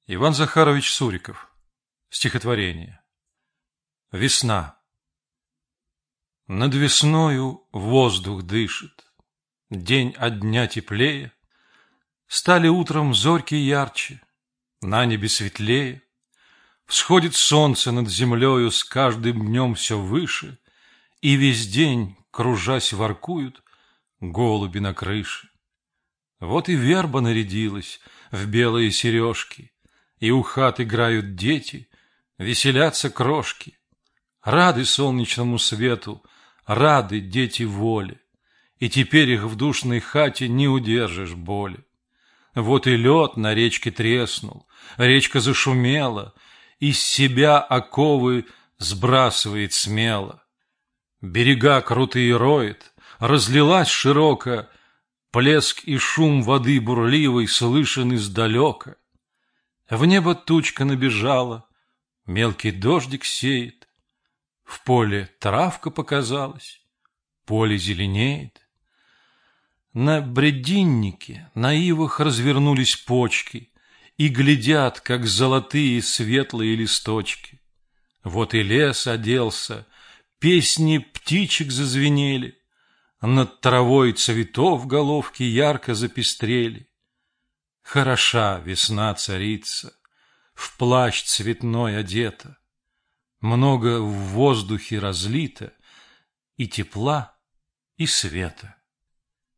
Иван Захарович Суриков. Стихотворение. Весна. Над весною воздух дышит, день от дня теплее, стали утром зорьки ярче, на небе светлее, всходит солнце над землею с каждым днем все выше, и весь день, кружась, воркуют голуби на крыше. Вот и верба нарядилась в белые сережки, и у хат играют дети, веселятся крошки. Рады солнечному свету, рады дети воле, и теперь их в душной хате не удержишь боли. Вот и лед на речке треснул, речка зашумела, из себя оковы сбрасывает смело. Берега крутые роет, разлилась широко, плеск и шум воды бурливой слышен издалека. В небо тучка набежала, мелкий дождик сеет, в поле травка показалась, поле зеленеет. На брединнике, на ивах развернулись почки и глядят, как золотые светлые листочки. Вот и лес оделся, песни птичек зазвенели, над травой цветов головки ярко запестрели. Хороша весна царица, в плащ цветной одета, много в воздухе разлито и тепла, и света.